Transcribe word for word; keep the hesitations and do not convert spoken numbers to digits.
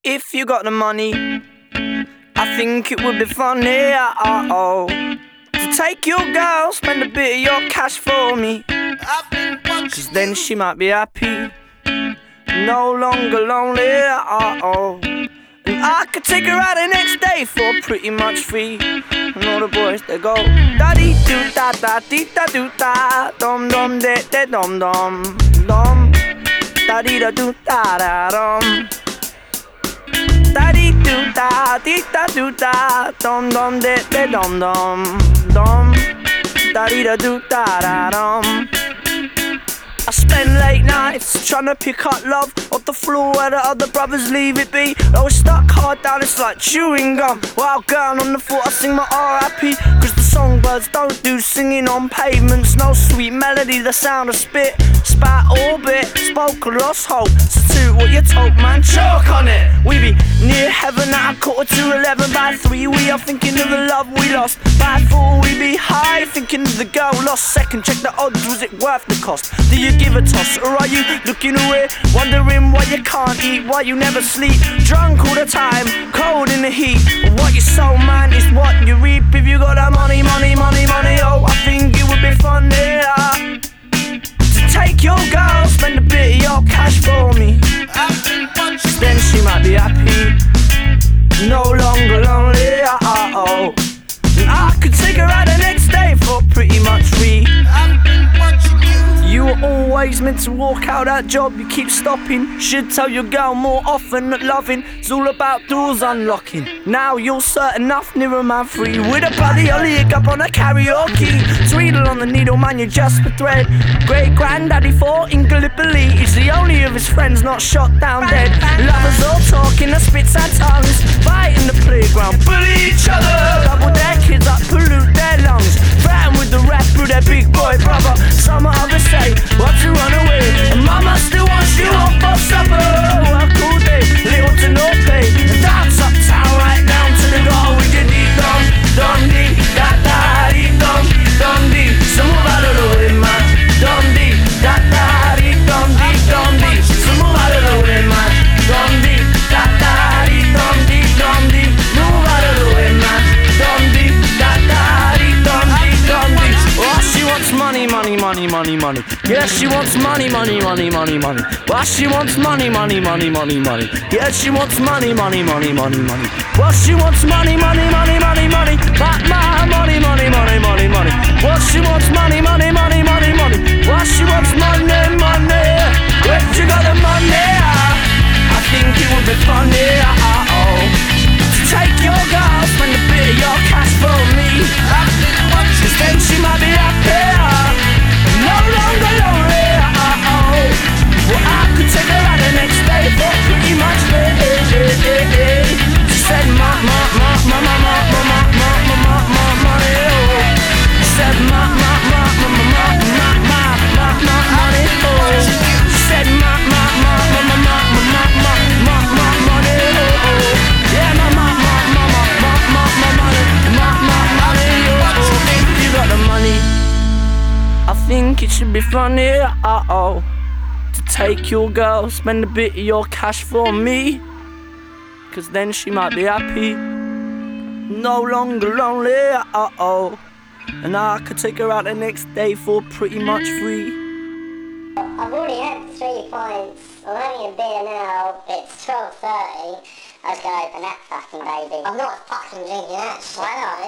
If you got the money, I think it would be funny, oh, to take your girl, spend a bit of your cash for me, cause then she might be happy, no longer lonely, oh, and I could take her out the next day for pretty much free. And all the boys, they go da-dee doo da da dee da doo da, dum dum de de dum dum dum, da-dee da doo da da dum, da-dee doo da dee da doo da, dum dum de de dum dum dum, da-dee da doo da da dum. I spend late nights trying to pick up love off the floor where the other brothers leave it be. I was stuck hard down, it's like chewing gum. While going on the floor, I sing my R I P, cause the songbirds don't do singing on pavements. No sweet melody, the sound of spit, spat orbit, spoke a lost hope. So to what you told, man, choke on it. We be near heaven at a quarter to eleven. By three we are thinking of the love we lost. By four we be high, thinking of the girl lost. Second, check the odds, was it worth the cost? Do you give a toss, or are you looking away, wondering why you can't eat, why you never sleep, drunk all the time, cold in the heat? What you sow, man, is what you reap. If you got that money, money, money, money, oh, I think it would be fun, yeah, to take your girl, spend a bit of your cash for me, then she might be happy, no longer lonely, oh, and I could take her out the next day for pretty much free. You were always meant to walk out that job, you keep stopping. Should tell your girl more often that loving is all about doors unlocking. Now you're certain enough, nearer man free, with a bloody leg up on a karaoke. Tweedle on the needle, man, you're just a thread. Great granddaddy for in Gallipoli, he's the only of his friends not shot down dead. Lovers all talking, the spits and tongues, fight in the playground, bully each other, double their kids up, pollute their lungs, threaten with the rap through their big boy brother. Some others say what to run away, and mama still wants you home for supper. Work all day, little to no pay, and dance uptown right down to the door with your dee dum dum dee da da dee dum dum dee. Some move out of the way, man. Dum dee da da dee dum dee dum dee. Some move out of the way, man. Dum dee da da dee dum dee dum dee. Move out of the way, man. Dum dee da da dee dum dee dum dee. Oh, she wants money, money, money, money, money. Yeah, she wants money, money, money, money, money. Well, she wants money, money, money, money, money. Yeah, she wants money, money, money, money, money. Well, she wants money, money, money, money, money. My, my, money, money, money, money, money. Well, she wants money, money, money, money, money. Well, she wants money, money. Where you got the money? I think it would be funny, oh, to take your girl, spend a bit of your cash for me, cause then she might be happy, no longer lonely, oh, well, I could take her out the next day for pretty much free. She said ma, ma, ma, ma, ma, ma, ma, ma, ma, ma, ma, ma, money, oh. She said ma, ma, ma, ma, ma, ma, ma, ma, ma, ma, money, oh. She said ma, ma, ma, ma, ma, ma, ma, ma, ma, ma, ma, money, oh. Yeah, ma, ma, ma, ma, ma, ma, ma, ma, money, ma, ma, money, oh. If you got the money, I think it should be funny, uh-oh, to take your girl, spend a bit of your cash for me, cause then she might be happy, no longer lonely, uh-oh, and I could take her out the next day for pretty much free. I've already had three pints, I'm having a beer now, it's twelve thirty, I was going to open that fucking baby. I'm not fucking drinking that shit. Why not?